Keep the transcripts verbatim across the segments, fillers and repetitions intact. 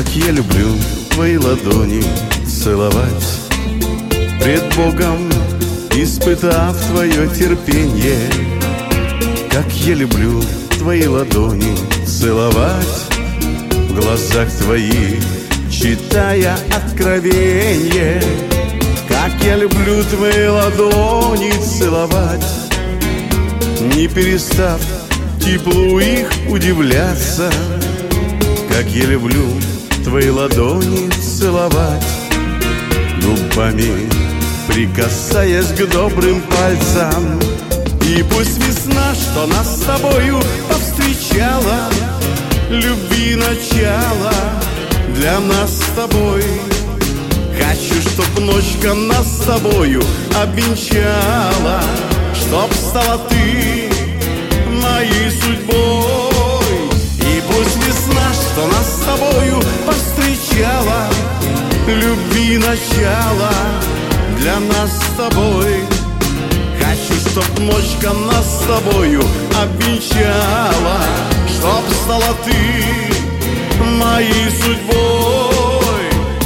я люблю твои ладони целовать, пред Богом испытав твое терпенье. Как я люблю твои ладони целовать, в глазах твоих читая откровенье. Как я люблю твои ладони целовать, не перестав теплу их удивляться. Как я люблю твои ладони целовать, губами прикасаясь к добрым пальцам. И пусть весна, что нас с тобою повстречала, любви начало для нас с тобой. Хочу, чтоб ночка нас с тобою обвенчала, чтоб стала ты моей судьбой. И пусть весна, что нас с тобою повстречала, любви начало для нас с тобой. Хочу, чтоб ночка нас с тобою обвенчала, чтоб стала ты моей судьбой.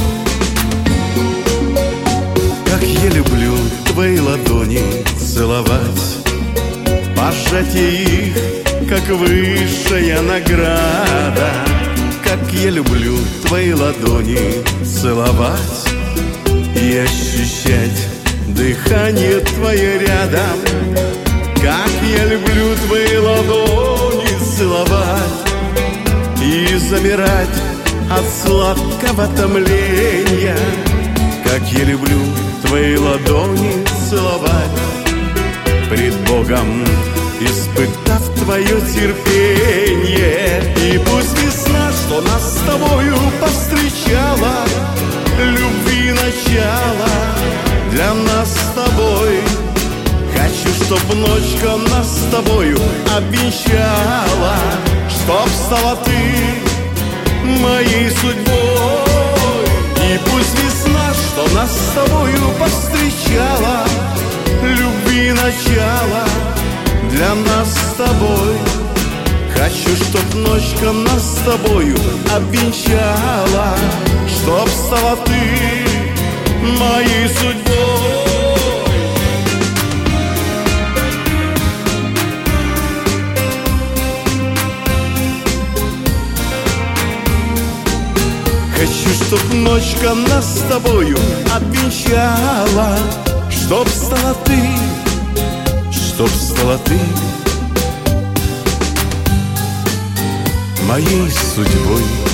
Как я люблю твои ладони целовать, пожатие их, как высшая награда. Как я люблю твои ладони целовать и ощущать дыхание твое рядом. Как я люблю твои ладони целовать и замирать от сладкого томления. Как я люблю твои ладони целовать, пред Богом испытав твое терпенье. И пусть весна, что нас с тобою повстречала, любви начало для нас с тобой. Хочу, чтоб ночка нас с тобою обвенчала, чтоб стала ты моей судьбой. И пусть весна, что нас с тобою повстречала, любви начало для нас с тобой. Хочу, чтоб ночка нас с тобою обвенчала, чтоб стала ты моей судьбой. Хочу, чтоб ночка нас с тобою обвенчала, чтоб стала ты, чтоб стала ты моей судьбой.